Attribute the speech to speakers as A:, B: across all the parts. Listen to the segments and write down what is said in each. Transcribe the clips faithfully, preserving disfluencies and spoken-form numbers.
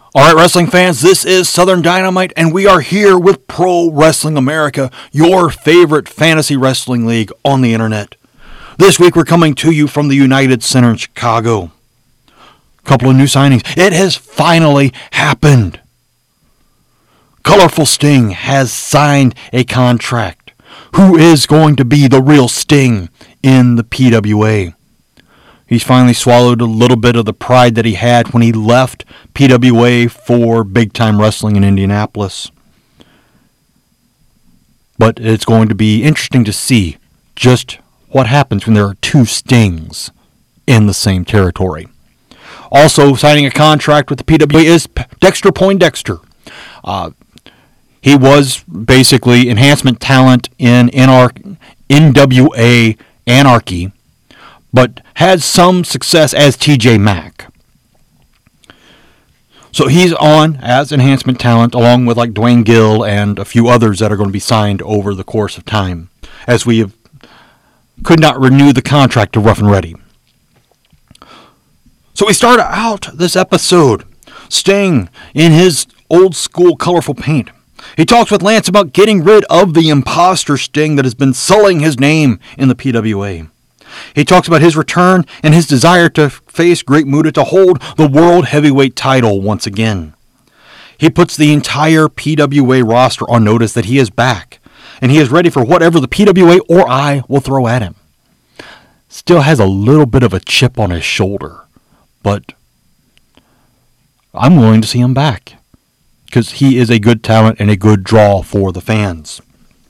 A: All right, wrestling fans, this is Southern Dynamite, and we are here with Pro Wrestling America, your favorite fantasy wrestling league on the internet. This week, we're coming to you from the United Center in Chicago. A couple of new signings. It has finally happened. Colorful Sting has signed a contract. Who is going to be the real Sting in the P W A? He's finally swallowed a little bit of the pride that he had when he left P W A for Big Time Wrestling in Indianapolis. But it's going to be interesting to see just what happens when there are two Stings in the same territory. Also signing a contract with the P W A is Dexter Poindexter. Uh, he was basically enhancement talent in N W A Anarchy, but had some success as T J Mack. So he's on as enhancement talent along with like Dwayne Gill and a few others that are going to be signed over the course of time, as we have, could not renew the contract to Rough and Ready. So we start out this episode, Sting in his old school colorful paint. He talks with Lance about getting rid of the imposter Sting that has been sullying his name in the P W A. He talks about his return and his desire to face Great Muta to hold the World Heavyweight title once again. He puts the entire P W A roster on notice that he is back, and he is ready for whatever the P W A or I will throw at him. Still has a little bit of a chip on his shoulder, but I'm willing to see him back, because he is a good talent and a good draw for the fans.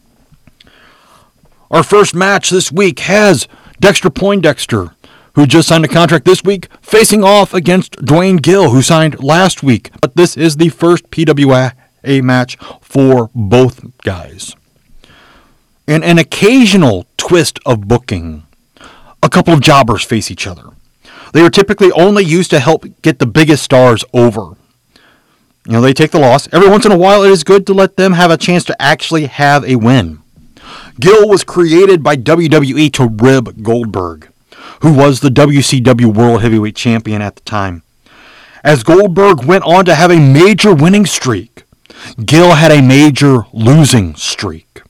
A: Our first match this week has Dexter Poindexter, who just signed a contract this week, facing off against Dwayne Gill, who signed last week. But this is the first P W A match for both guys. In an occasional twist of booking, a couple of jobbers face each other. They are typically only used to help get the biggest stars over. You know, they take the loss. Every once in a while, it is good to let them have a chance to actually have a win. Gill was created by W W E to rib Goldberg, who was the W C W World Heavyweight Champion at the time. As Goldberg went on to have a major winning streak, Gill had a major losing streak.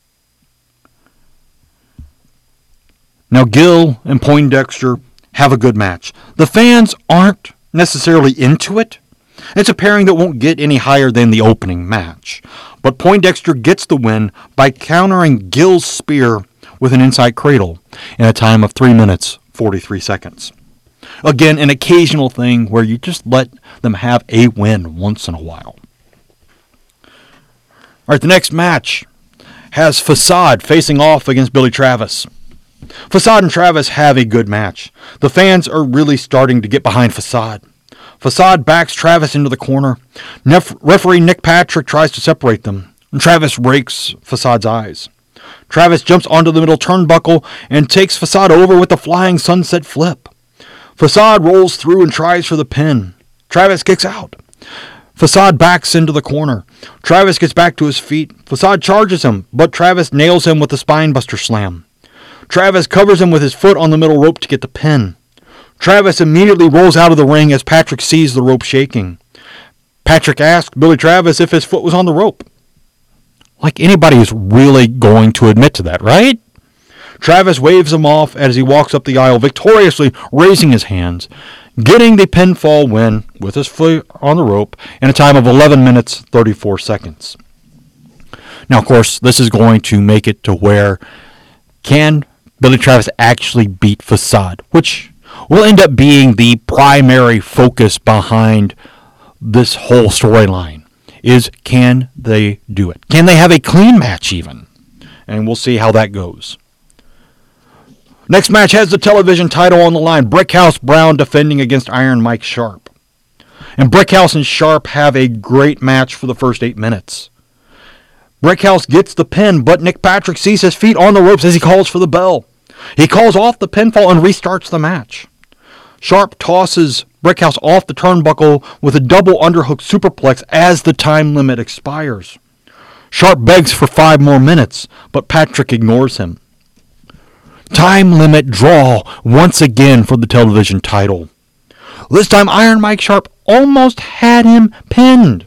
A: Now, Gill and Poindexter have a good match. The fans aren't necessarily into it. It's a pairing that won't get any higher than the opening match. But Poindexter gets the win by countering Gill's spear with an inside cradle in a time of three minutes, forty-three seconds. Again, an occasional thing where you just let them have a win once in a while. All right, the next match has Facade facing off against Billy Travis. Facade and Travis have a good match. The fans are really starting to get behind Facade. Facade backs Travis into the corner. Nef- referee Nick Patrick tries to separate them. Travis rakes Facade's eyes. Travis jumps onto the middle turnbuckle and takes Facade over with the flying sunset flip. Facade rolls through and tries for the pin. Travis kicks out. Facade backs into the corner. Travis gets back to his feet. Facade charges him, but Travis nails him with the spinebuster slam. Travis covers him with his foot on the middle rope to get the pin. Travis immediately rolls out of the ring as Patrick sees the rope shaking. Patrick asks Billy Travis if his foot was on the rope. Like anybody is really going to admit to that, right? Travis waves him off as he walks up the aisle, victoriously raising his hands, getting the pinfall win with his foot on the rope in a time of eleven minutes, thirty-four seconds. Now, of course, this is going to make it to where can Billy Travis actually beat Facade, which will end up being the primary focus behind this whole storyline, is can they do it? Can they have a clean match even? And we'll see how that goes. Next match has the television title on the line. Brickhouse Brown defending against Iron Mike Sharp. And Brickhouse and Sharp have a great match for the first eight minutes. Brickhouse gets the pin, but Nick Patrick sees his feet on the ropes as he calls for the bell. He calls off the pinfall and restarts the match. Sharp tosses Brickhouse off the turnbuckle with a double underhook superplex as the time limit expires. Sharp begs for five more minutes, but Patrick ignores him. Time limit draw once again for the television title. This time Iron Mike Sharp almost had him pinned.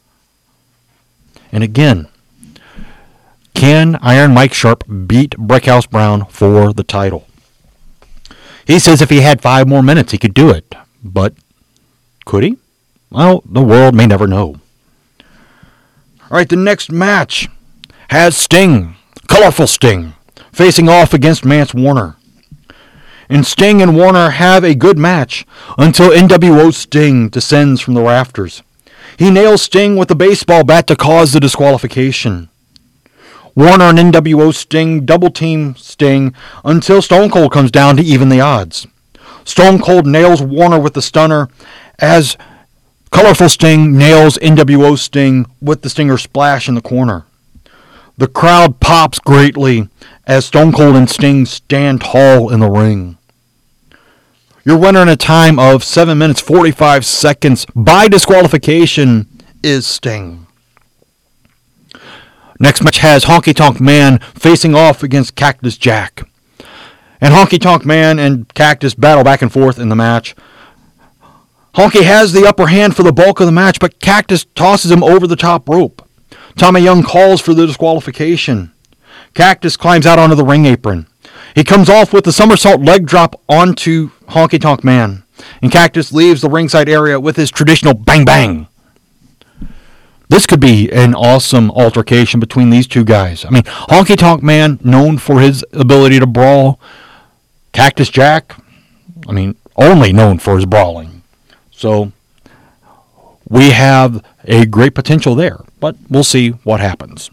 A: And again, can Iron Mike Sharpe beat Brickhouse Brown for the title? He says if he had five more minutes, he could do it. But could he? Well, the world may never know. All right, the next match has Sting, Colorful Sting, facing off against Mance Warner. And Sting and Warner have a good match until N W O Sting descends from the rafters. He nails Sting with a baseball bat to cause the disqualification. Warner and N W O Sting double-team Sting until Stone Cold comes down to even the odds. Stone Cold nails Warner with the stunner as Colorful Sting nails N W O Sting with the Stinger Splash in the corner. The crowd pops greatly as Stone Cold and Sting stand tall in the ring. Your winner in a time of seven minutes forty-five seconds by disqualification is Sting. Next match has Honky Tonk Man facing off against Cactus Jack. And Honky Tonk Man and Cactus battle back and forth in the match. Honky has the upper hand for the bulk of the match, but Cactus tosses him over the top rope. Tommy Young calls for the disqualification. Cactus climbs out onto the ring apron. He comes off with the somersault leg drop onto Honky Tonk Man. And Cactus leaves the ringside area with his traditional bang bang. This could be an awesome altercation between these two guys. I mean, Honky Tonk Man, known for his ability to brawl. Cactus Jack, I mean, only known for his brawling. So, we have a great potential there, but we'll see what happens.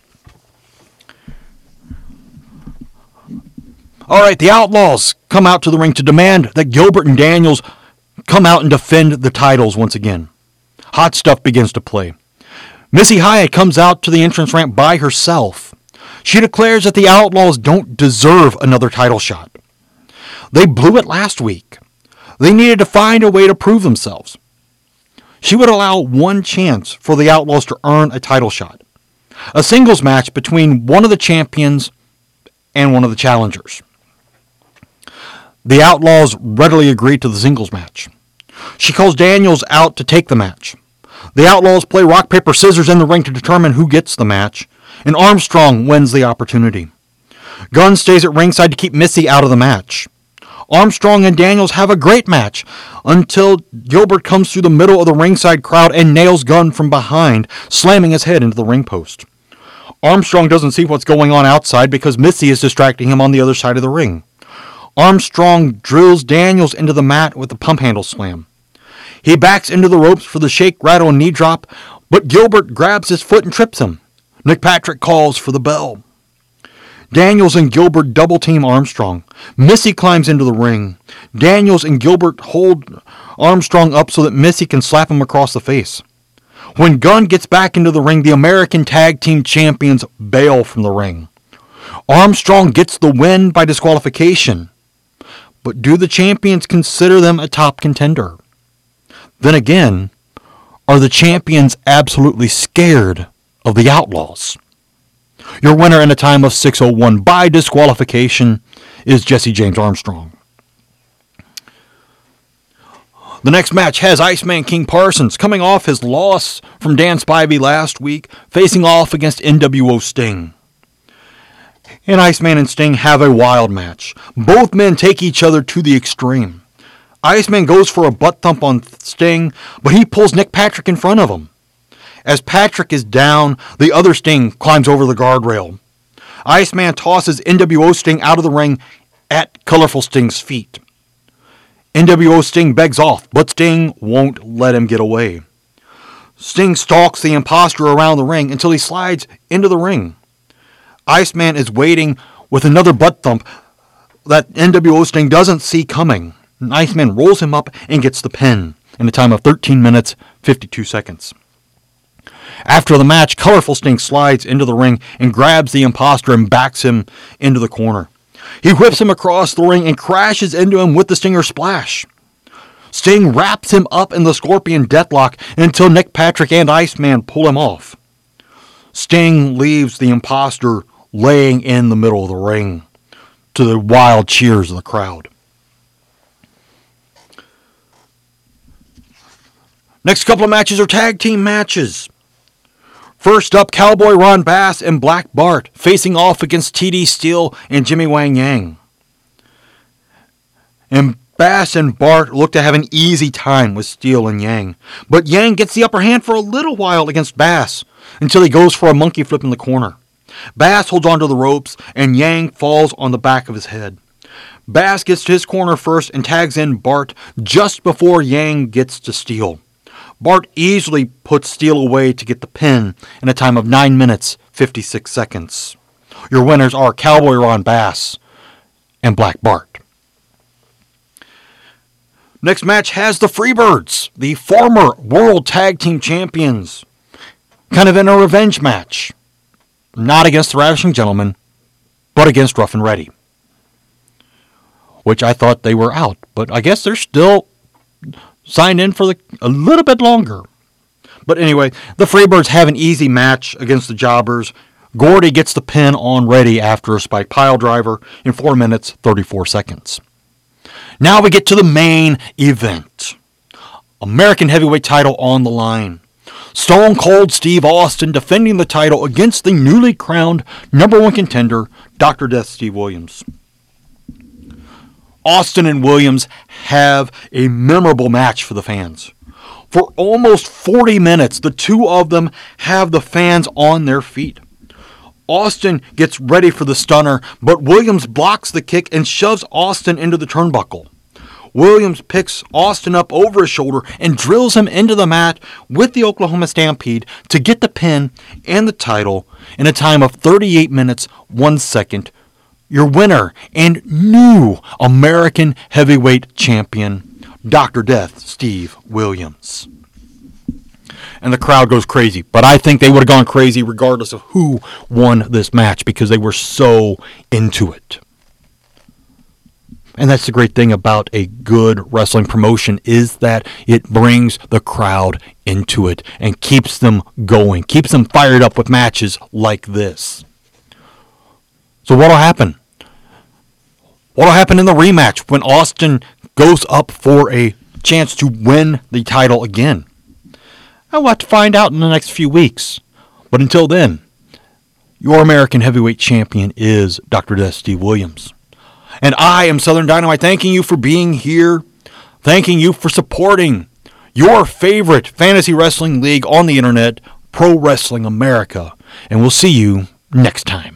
A: All right, the Outlaws come out to the ring to demand that Gilbert and Daniels come out and defend the titles once again. Hot stuff begins to play. Missy Hyatt comes out to the entrance ramp by herself. She declares that the Outlaws don't deserve another title shot. They blew it last week. They needed to find a way to prove themselves. She would allow one chance for the Outlaws to earn a title shot. A singles match between one of the champions and one of the challengers. The Outlaws readily agreed to the singles match. She calls Daniels out to take the match. The Outlaws play rock, paper, scissors in the ring to determine who gets the match, and Armstrong wins the opportunity. Gunn stays at ringside to keep Missy out of the match. Armstrong and Daniels have a great match until Gilbert comes through the middle of the ringside crowd and nails Gunn from behind, slamming his head into the ring post. Armstrong doesn't see what's going on outside because Missy is distracting him on the other side of the ring. Armstrong drills Daniels into the mat with a pump handle slam. He backs into the ropes for the shake, rattle, and knee drop, but Gilbert grabs his foot and trips him. Nick Patrick calls for the bell. Daniels and Gilbert double-team Armstrong. Missy climbs into the ring. Daniels and Gilbert hold Armstrong up so that Missy can slap him across the face. When Gunn gets back into the ring, the American Tag Team Champions bail from the ring. Armstrong gets the win by disqualification. But do the champions consider them a top contender? Then again, are the champions absolutely scared of the Outlaws? Your winner in a time of six oh one by disqualification is Jesse James Armstrong. The next match has Iceman King Parsons coming off his loss from Dan Spivey last week, facing off against N W O Sting. And Iceman and Sting have a wild match. Both men take each other to the extreme. Iceman goes for a butt thump on Sting, but he pulls Nick Patrick in front of him. As Patrick is down, the other Sting climbs over the guardrail. Iceman tosses N W O Sting out of the ring at Colorful Sting's feet. N W O Sting begs off, but Sting won't let him get away. Sting stalks the imposter around the ring until he slides into the ring. Iceman is waiting with another butt thump that N W O Sting doesn't see coming. And Iceman rolls him up and gets the pin in a time of thirteen minutes, fifty-two seconds. After the match, Colorful Sting slides into the ring and grabs the imposter and backs him into the corner. He whips him across the ring and crashes into him with the Stinger Splash. Sting wraps him up in the Scorpion Deathlock until Nick Patrick and Iceman pull him off. Sting leaves the imposter laying in the middle of the ring to the wild cheers of the crowd. Next couple of matches are tag team matches. First up, Cowboy Ron Bass and Black Bart facing off against T D Steele and Jimmy Wang Yang. And Bass and Bart look to have an easy time with Steele and Yang. But Yang gets the upper hand for a little while against Bass until he goes for a monkey flip in the corner. Bass holds onto the ropes and Yang falls on the back of his head. Bass gets to his corner first and tags in Bart just before Yang gets to Steele. Bart easily puts Steele away to get the pin in a time of nine minutes, fifty-six seconds. Your winners are Cowboy Ron Bass and Black Bart. Next match has the Freebirds, the former World Tag Team Champions, kind of in a revenge match. Not against the Ravishing Gentlemen, but against Rough and Ready. Which I thought they were out, but I guess they're still signed in for the, a little bit longer. But anyway, the Freebirds have an easy match against the Jobbers. Gordy gets the pin on Ready after a spike pile driver in four minutes, thirty-four seconds. Now we get to the main event. American Heavyweight title on the line. Stone Cold Steve Austin defending the title against the newly crowned number one contender, Doctor Death Steve Williams. Austin and Williams have a memorable match for the fans. For almost forty minutes, the two of them have the fans on their feet. Austin gets ready for the stunner, but Williams blocks the kick and shoves Austin into the turnbuckle. Williams picks Austin up over his shoulder and drills him into the mat with the Oklahoma Stampede to get the pin and the title in a time of thirty-eight minutes, one second. Your winner and new American Heavyweight Champion, Doctor Death Steve Williams. And the crowd goes crazy, but I think they would have gone crazy regardless of who won this match because they were so into it. And that's the great thing about a good wrestling promotion is that it brings the crowd into it and keeps them going, keeps them fired up with matches like this. So what'll happen? What'll happen in the rematch when Austin goes up for a chance to win the title again? I'll have to find out in the next few weeks. But until then, your American Heavyweight Champion is Doctor Death Steve Williams. And I am Southern Dynamite, thanking you for being here, thanking you for supporting your favorite fantasy wrestling league on the internet, Pro Wrestling America. And we'll see you next time.